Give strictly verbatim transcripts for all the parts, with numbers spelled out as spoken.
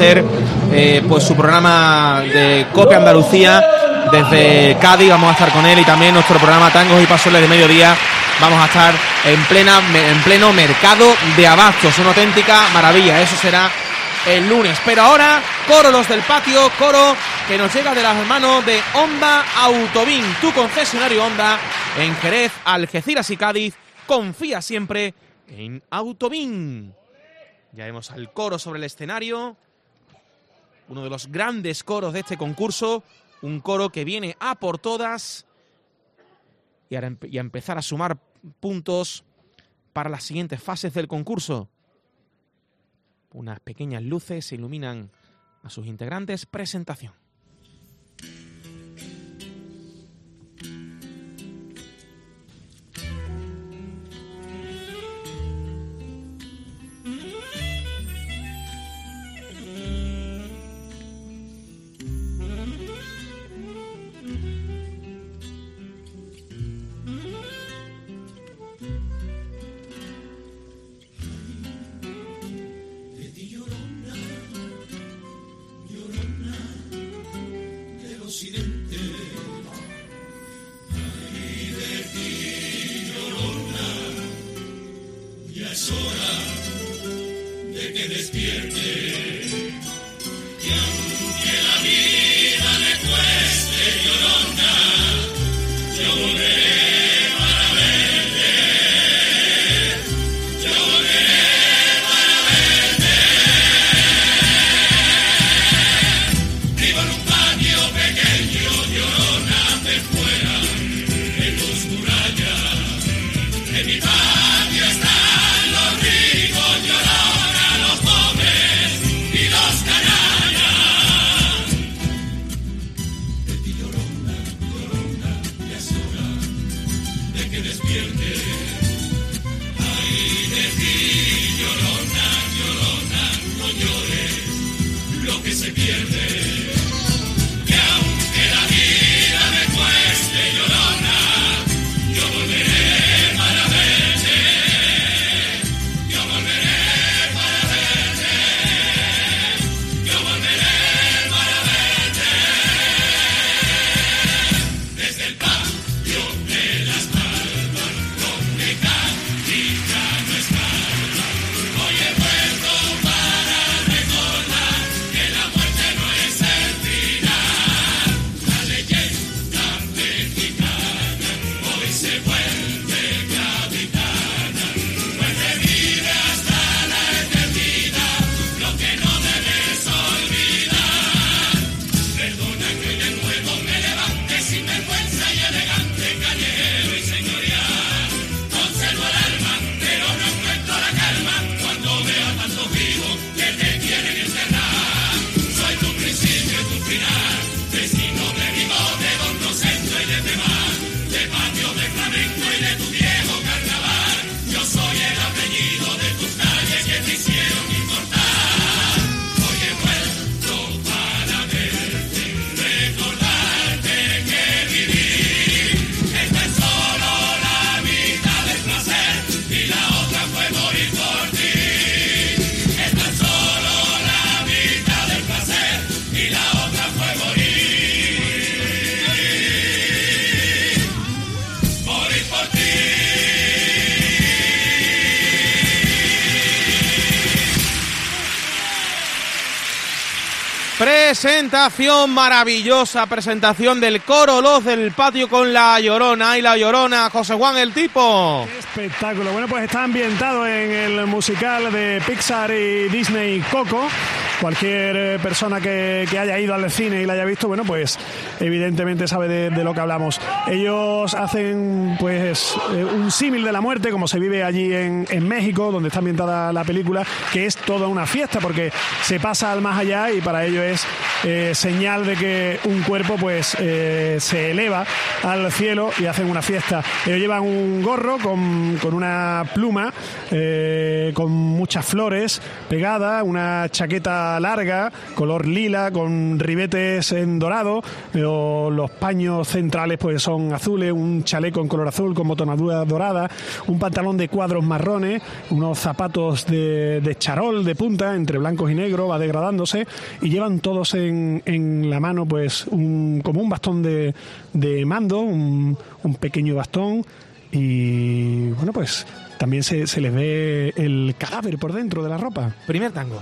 hacer eh, pues su programa de Cope Andalucía desde Cádiz. Vamos a estar con él y también nuestro programa Tangos y Pasoles de mediodía. Vamos a estar en plena en pleno mercado de abastos, una auténtica maravilla. Eso será el lunes. Pero ahora, coro Los del Patio, coro que nos llega de las manos de Honda Autovín, tu concesionario Honda en Jerez, Algeciras y Cádiz. Confía siempre en Autovín. Ya vemos al coro sobre el escenario, uno de los grandes coros de este concurso, un coro que viene a por todas y a, y a empezar a sumar puntos para las siguientes fases del concurso. Unas pequeñas luces iluminan a sus integrantes. Presentación. Presentación maravillosa, presentación del coro Los del Patio con La Llorona. Y La Llorona, José Juan el Tipo. ¡Qué espectáculo! Bueno, pues está ambientado en el musical de Pixar y Disney Coco. Cualquier persona que, que haya ido al cine y la haya visto, bueno, pues evidentemente sabe de, de lo que hablamos. Ellos hacen pues un símil de la muerte, como se vive allí en, en México, donde está ambientada la película, que es toda una fiesta, porque se pasa al más allá y para ello es eh, señal de que un cuerpo pues eh, se eleva al cielo y hacen una fiesta. Ellos llevan un gorro con, con una pluma, eh, con muchas flores pegadas, una chaqueta falda larga, color lila, con ribetes en dorado, pero los paños centrales pues son azules, un chaleco en color azul con botonadura dorada, un pantalón de cuadros marrones, unos zapatos de, de charol de punta, entre blancos y negros, va degradándose, y llevan todos en, en la mano pues un, como un bastón de, de mando, un, un pequeño bastón, y bueno, pues también se, se les ve el cadáver por dentro de la ropa. Primer tango.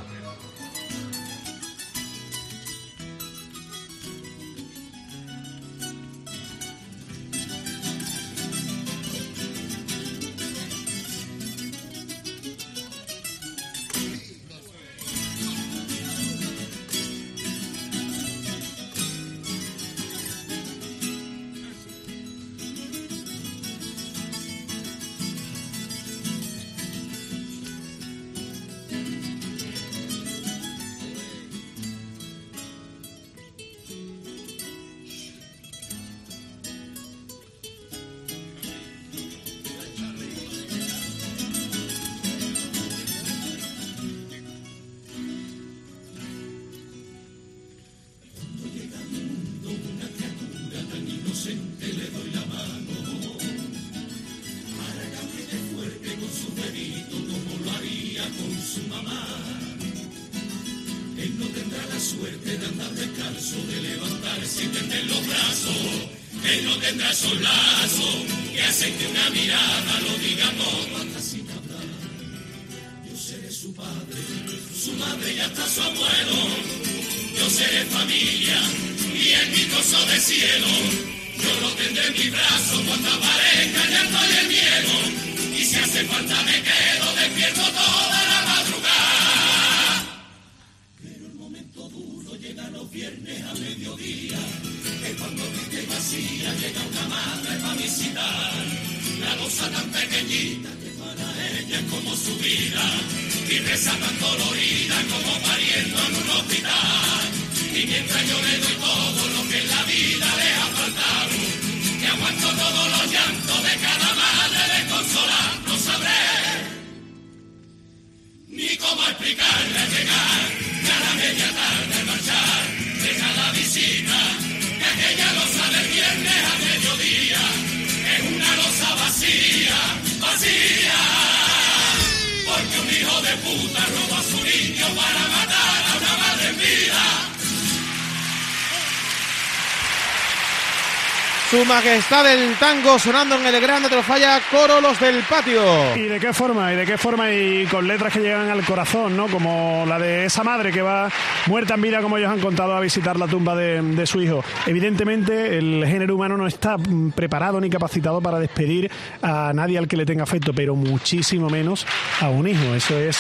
Su majestad del tango sonando en el Grande Trofalla, coro Los del Patio. ¿Y de qué forma? ¿Y de qué forma? Y con letras que llegan al corazón, ¿no? Como la de esa madre que va muerta en vida, como ellos han contado, a visitar la tumba de, de su hijo. Evidentemente, el género humano no está preparado ni capacitado para despedir a nadie al que le tenga afecto, pero muchísimo menos a un hijo. Eso es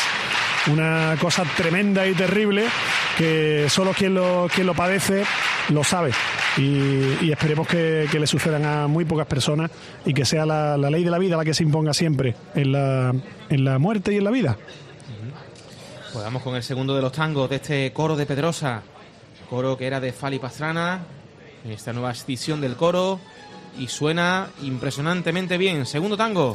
una cosa tremenda y terrible que solo quien lo, quien lo padece lo sabe. Y, y esperemos que, que le sucedan a muy pocas personas y que sea la, la ley de la vida la que se imponga siempre en la, en la muerte y en la vida. Pues vamos con el segundo de los tangos de este coro de Pedrosa, coro que era de Fali Pastrana, en esta nueva edición del coro, y suena impresionantemente bien. Segundo tango.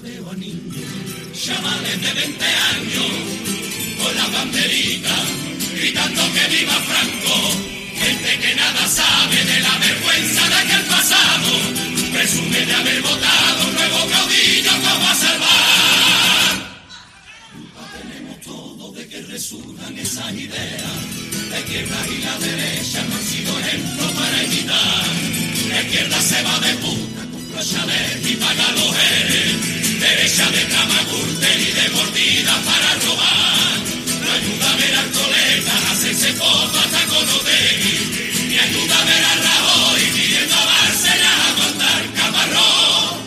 Chavales de veinte años con la banderita gritando que viva Franco. Gente que nada sabe de la vergüenza de aquel pasado, presume de haber votado un nuevo caudillo como a salvar. Culpa tenemos todos de que resurjan esas ideas. La izquierda y la derecha no han sido ejemplos para imitar. La izquierda se va de puta, compra chalet y paga los eres. Derecha de camagurte y de mordida para robar. No ayuda a ver al colega a hacerse foto hasta con Otegui. Ni ayuda a ver a Rajoy pidiendo a Bárcenas aguantar camarón.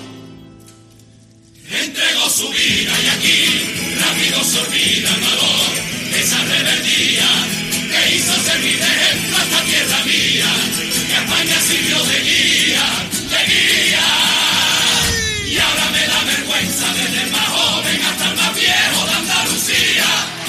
Entregó su vida y aquí rápido se olvida el valor de esa rebeldía que hizo servir de ejemplo a esta tierra mía, que a España sirvió de guía, de guía. Y ahora me da vergüenza desde el más joven hasta el más viejo de Andalucía.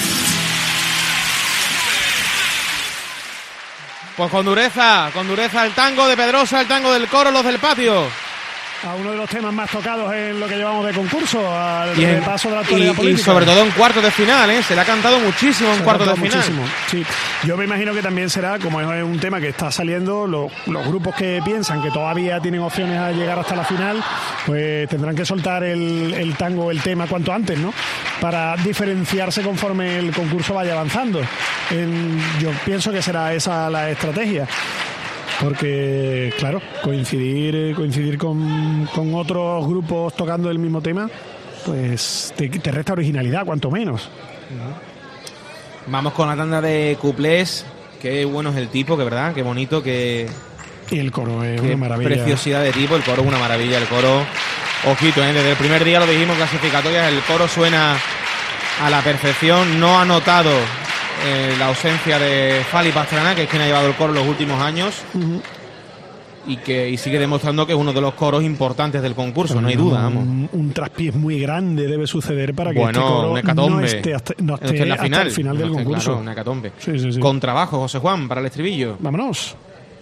Pues con dureza, con dureza el tango de Pedrosa, el tango del coro, los del patio. A uno de los temas más tocados en lo que llevamos de concurso, al Y, en, repaso de la actualidad y, política. y sobre todo en cuartos de final, ¿eh? Se le ha cantado muchísimo en Se cuartos de nota final. muchísimo, sí. Yo me imagino que también será, como es un tema que está saliendo, lo, los grupos que piensan que todavía tienen opciones a llegar hasta la final, pues tendrán que soltar el, el tango, el tema cuanto antes, ¿no? Para diferenciarse conforme el concurso vaya avanzando. En, yo pienso que será esa la estrategia. Porque, claro, coincidir coincidir con, con otros grupos tocando el mismo tema, pues te, te resta originalidad, cuanto menos. Vamos con la tanda de cuplés. Qué bueno es el tipo, que verdad, qué bonito, qué, Y el coro es qué una maravilla. preciosidad de tipo. El coro es una maravilla, el coro. Ojito, ¿eh? Desde el primer día lo dijimos, clasificatorias, el coro suena a la perfección. No ha notado eh, la ausencia de Fali Pastrana, que es quien ha llevado el coro en los últimos años. Uh-huh. Y que y sigue demostrando que es uno de los coros importantes del concurso, pero no hay duda. Vamos. Un, un traspiés muy grande debe suceder para que bueno, este coro un hecatombe. no esté, hasta, no esté, esté en la hasta final, el final del no esté, concurso. Claro, un hecatombe. Sí, sí, sí. Con trabajo, José Juan, para el estribillo. Vámonos.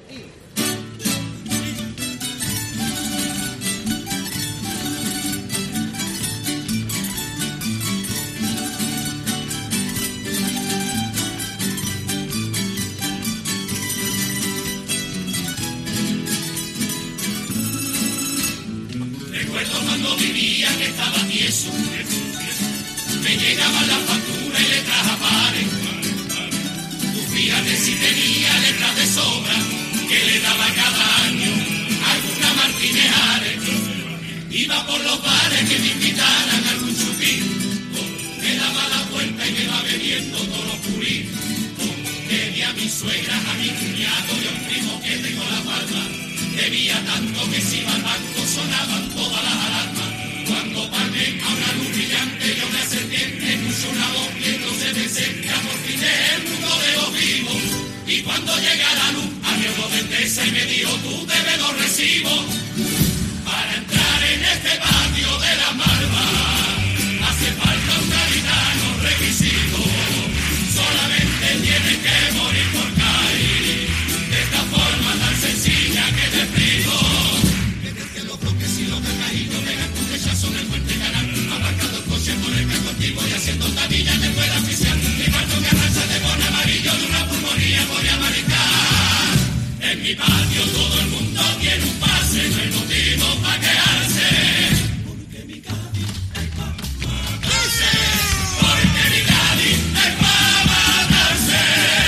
Me llegaban las facturas y letras a pares. Tú fíjate si tenía letras de sobra, que le daba cada año alguna Martínez Ares. Iba por los bares que me invitaran a algún chupín. Me daba la vuelta y me va bebiendo todos los purín. Tenía a mi suegra, a mi cuñado y a un primo que tengo la palma. Debía tanto que si iba al banco sonaban todas las alarmas. Cuando paré a una luz brillante y a una serpiente puso una voz y entonces pensé que por fin es el mundo de los vivos. Y cuando llega la luz abrió los de Tesa y me dijo tú debes los recibos. Para entrar en este patio de la Malva hace falta un gaditano requisito. Solamente tiene que morir por caer. De esta forma tan sencilla que te explico. Que los bloques y los caídos pegan tu rechazo en el puente canal. Aparcando el coche por el casco antiguo y haciendo tabillas después de oficial. Mi parto me arrancha de borde amarillo de una pulmonía voy a maricar. En mi patio todo el mundo tiene un pase, no hay motivo para quejarse. Porque mi Cádiz es para matarse. Porque mi Cádiz es para matarse.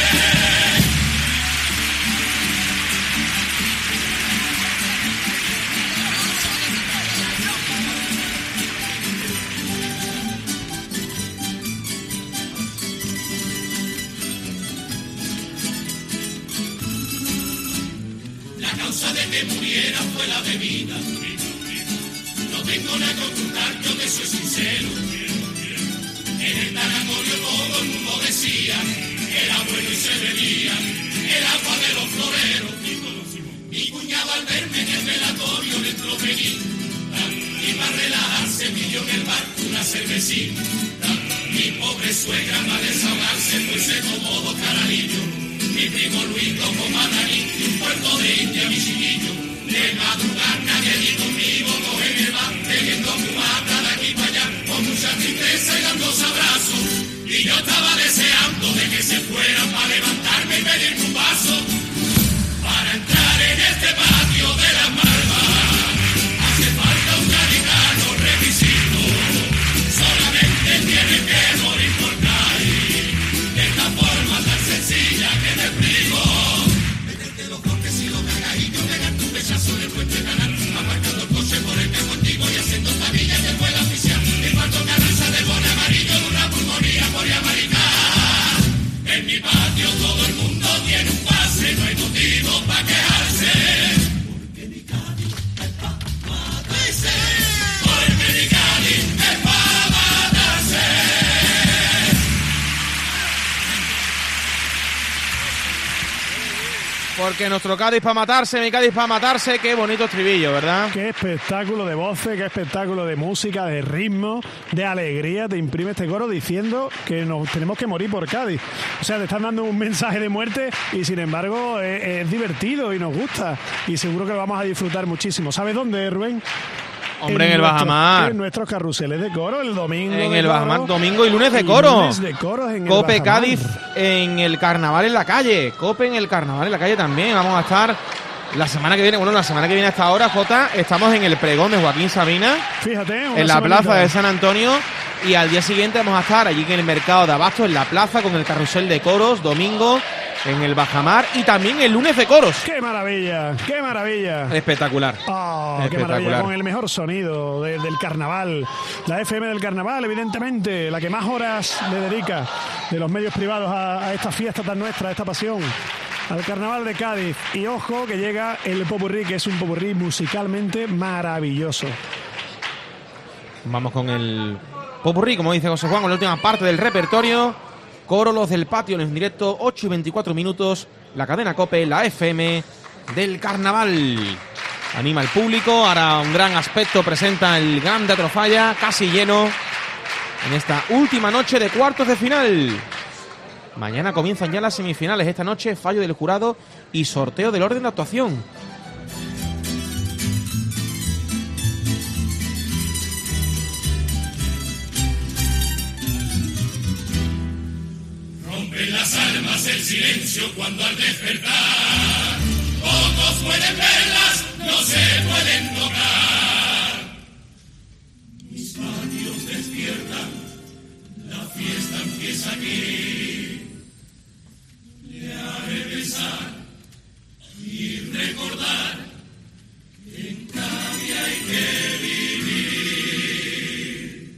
La causa de que muriera fue la bebida. No tengo nada que ocultar, yo que soy sincero. En el tanatorio todo el mundo decía que era bueno y se bebía el agua de los floreros. Mi cuñado al verme en el velatorio le entró peguita y para relajarse pidió en el bar una cervecita. Mi pobre suegra para desahogarse pues se tomó dos carajillos. Mi primo Luis tomó manarí y un puerto de India mi chiquillo. De madrugar nadie allí conmigo, coge en el bar, bebiendo fumata de aquí para allá, con mucha tristeza y dando abrazos. Y yo estaba deseando de que se fuera esperan para levantarme y pedirme un vaso para entrar en este patio de la malva. Hace falta un gaditano requisito, solamente tiene que morir por Cádiz, de esta forma tan sencilla que te explico. Meterte los cortes y los cagadillos, pegarte un pechazo en el puente canal, aparcando el coche por el que contigo y haciendo tabillas de vuela oficial. En cuanto Carranza del bone amarillo de una pulmonía por América. En mi patio todo el mundo tiene un pase, no hay motivo para quejarse. Porque mi Cádiz es pa' matarse. Porque mi Cádiz es pa' matarse. Porque nuestro Cádiz para matarse, mi Cádiz para matarse, qué bonito estribillo, ¿verdad? Qué espectáculo de voces, qué espectáculo de música, de ritmo, de alegría te imprime este coro diciendo que nos tenemos que morir por Cádiz. O sea, te están dando un mensaje de muerte y sin embargo es, es divertido y nos gusta y seguro que lo vamos a disfrutar muchísimo. ¿Sabes dónde, Rubén? Hombre, en, en el nuestro, Bajamar. En nuestros carruseles de coro, el domingo En de el coro, Bajamar, domingo y lunes de coro. Lunes de coro en Cope el Cádiz en el carnaval en la calle. Cope en el carnaval en la calle también. Vamos a estar la semana que viene. Bueno, la semana que viene a esta hora, Jota, estamos en el pregón de Joaquín Sabina. Fíjate, en la plaza de San Antonio. Y al día siguiente vamos a estar allí en el mercado de Abasto, en la plaza, con el carrusel de coros, domingo en el Bajamar y también el lunes de coros. ¡Qué maravilla! ¡Qué maravilla! Espectacular. Oh, Espectacular. ¡Qué maravilla! Con el mejor sonido de, del carnaval. La F M del carnaval, evidentemente, la que más horas le dedica de los medios privados a, a esta fiesta tan nuestra, a esta pasión, al carnaval de Cádiz. Y ojo que llega el popurrí, que es un popurrí musicalmente maravilloso. Vamos con el popurrí, como dice José Juan, con la última parte del repertorio. Coro Los del Patio en directo, ocho y veinticuatro minutos. La cadena COPE, la F M del carnaval. Anima al público. Ahora un gran aspecto presenta el Gran Teatro Falla, casi lleno en esta última noche de cuartos de final. Mañana comienzan ya las semifinales. Esta noche, fallo del jurado y sorteo del orden de actuación. En las almas el silencio cuando al despertar pocos pueden verlas, no se pueden tocar. Mis patios despiertan, la fiesta empieza aquí. Le haré besar y recordar que en Cádiz hay que vivir.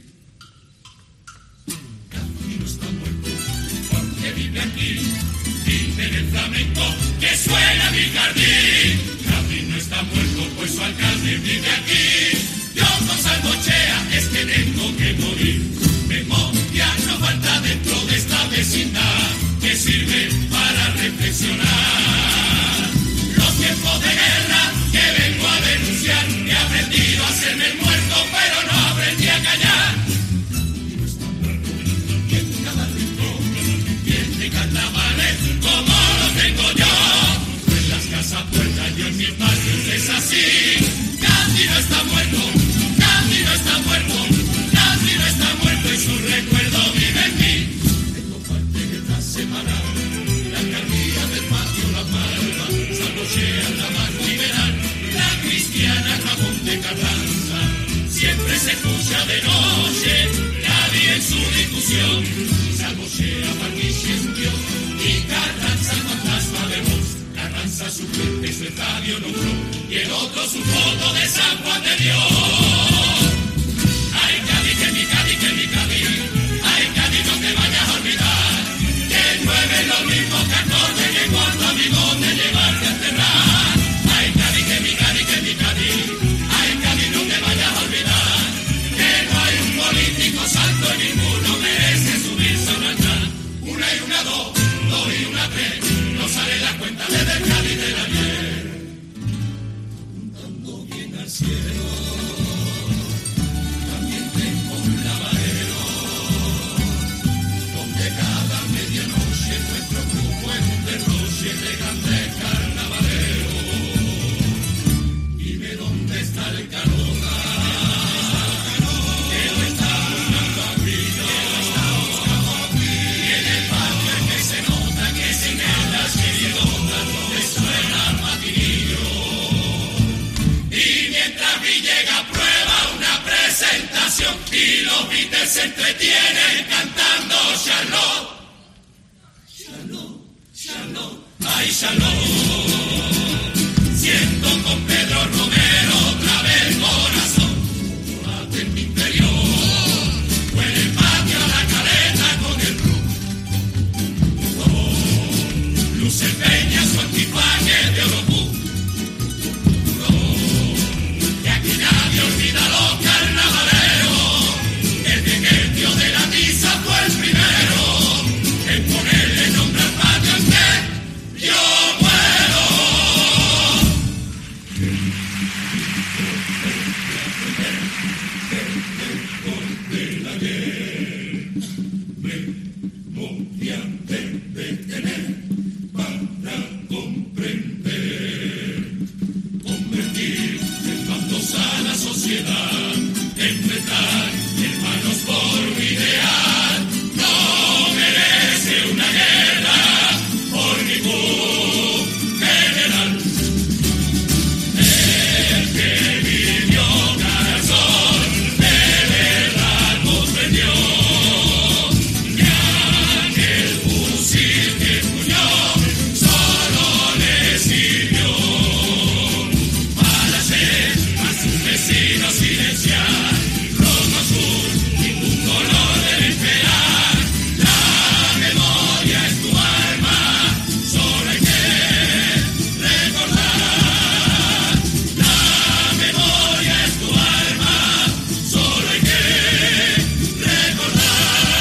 Cádiz no está muerto porque vive aquí, vive en el flamenco que suena mi jardín. Cádiz no está muerto pues su alcalde vive aquí. Yo con salmochea es que tengo que morir. Memoria no falta dentro de esta vecindad que sirve para reflexionar. Los tiempos de guerra que vengo a denunciar, he aprendido a hacerme el muerto pero no aprendí a callar. Carnavales como lo tengo yo, en las casas puertas yo en mis barrios es así. Cádiz no está muerto, Cádiz no está muerto, Cádiz no está muerto y su recuerdo vive en mí. Tengo parte que está separada, la alcaldía del patio La Palma, Salmochea, la más liberal, la cristiana Ramón de Carranza. Siempre se escucha de noche, Cádiz en su discusión. Salmochea, Parquiche, su Dios, y Carranza, el fantasma de voz. Carranza, su frente, su estadio nombró, y el otro su foto de San Juan de Dios. Ay, Cádiz, que mi Cádiz, que mi Cádiz. Ay, Cádiz, no te vayas a olvidar, que llueve lo mismo que acorde, que cuando amigo te llevarte a enterrar. Ay, Cádiz, que mi Cádiz, que mi Cádiz. Ay, Cádiz, no te vayas a olvidar, que no hay un político santo y ninguno merece subirse a un altar. Una y una, dos, dos y una, tres, no sale la cuenta desde el Cádiz del ayer. Apuntando bien al cielo. se entretienen cantando Charlot. Charlot, Charlot, ay Charlot. Siento con Pedro Romero otra vez el corazón. Late en mi interior. Huele el patio a la caleta con el rum. Oh, luce peña su antifaz que es de Oropú. Oh, y aquí nadie olvida los carnavaleros. Desde que el tío de la misa fue el primero en ponerle nombre al patio en que yo muero. Memoria debe tener para comprender, convertir en bandos a la sociedad, enfrentar hermanos por un ideal. No merece una guerra por ningún general. El que vivió corazón de verdad comprendió que aquel fusil que empuñó solo le sirvió para hacer a sus vecinos silenciar. Rojo azul, ningún color debe esperar. La memoria es tu alma, solo hay que recordar. La memoria es tu alma, solo hay que recordar.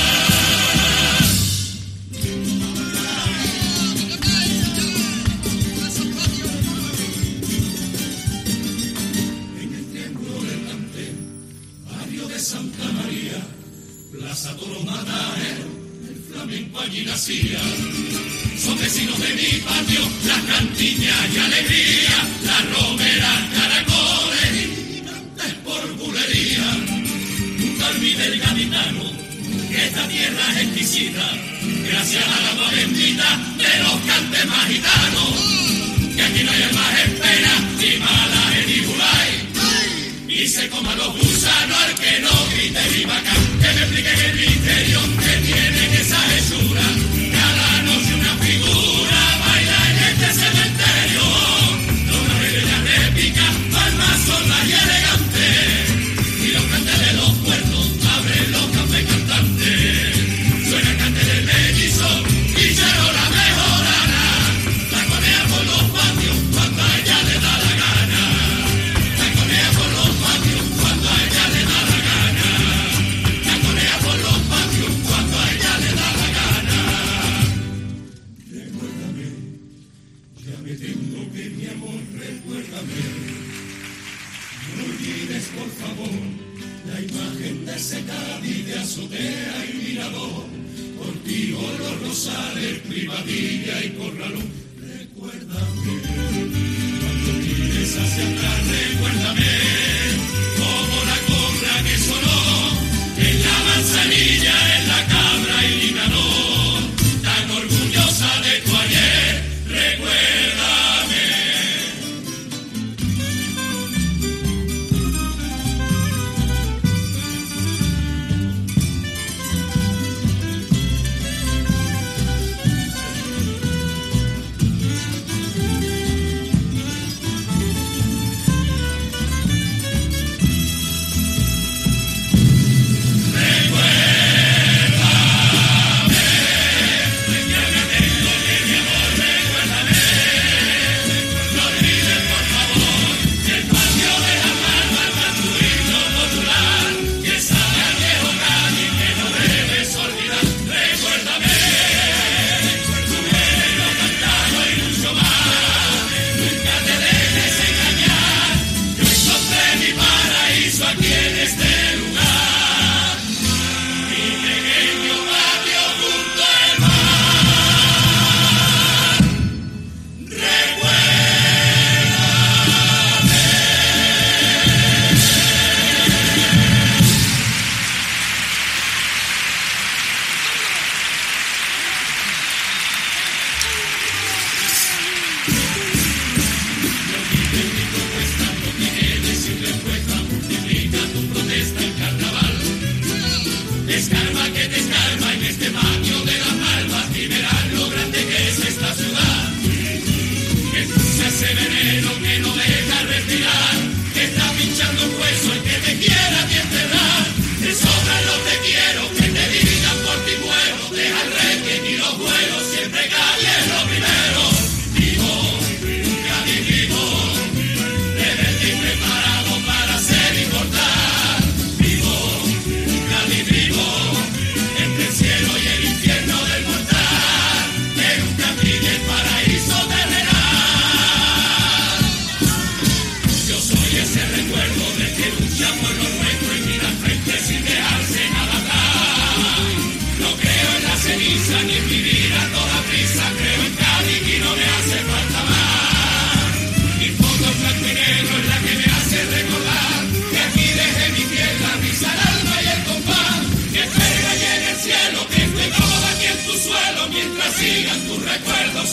En el triángulo del Dante, barrio de Santa María, Plaza Toro Matadero, el flamenco allí nacía. Son vecinos de mi patio, las cantiñas y alegría, las romeras, caracoles y gigantes por bulería. Nunca olvide el gaditano, que esta tierra es exquisita, gracias al agua bendita de los cantes más gitanos. Que aquí no hay más espera, ni mala ni bulay. Y se coman los gusanos al que no grite viva acá. Que me expliquen el misterio que tienen esa hechura. Cada noche una figura baila en este cementerio. No una bella réplica, palmas sordas y elegantes. Y los cantes de los puertos abren los cafés cantantes. Suena el cante del mellizo y Charo la mejorana. La conea por los patios cuando a ella le da la gana. La conea por los patios cuando a ella le da la gana. La conea por los patios cuando a ella le da la gana. Recuérdame, ya me tengo que mi amor, recuérdame. No olvides por favor la imagen de ese Cádiz de azotea y mirador. Contigo los Rosales, Privadilla y Corralón. Recuérdame, cuando mires hacia atrás, recuérdame como la cobra que sonó en la manzanilla, en la cabra y Linanón. Tan orgullosa de tu ayer, recuérdame.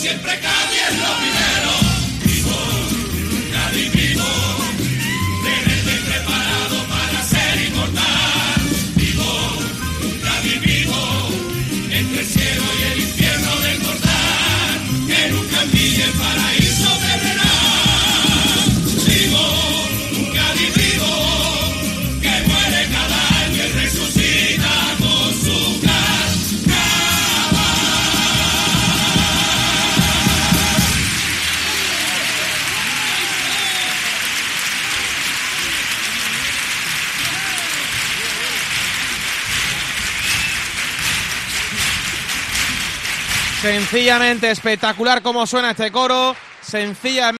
siempre Cádiz es lo primero. Vivo, Cádiz vivo, tenerte preparado para ser inmortal. Vivo, Cádiz vivo, entre el cielo y el infierno del mortal, que nunca envíe el paraíso terrenal. Vivo, un Cádiz vivo, que muere cada año y resucita con su carnaval. Sencillamente espectacular como suena este coro, sencillamente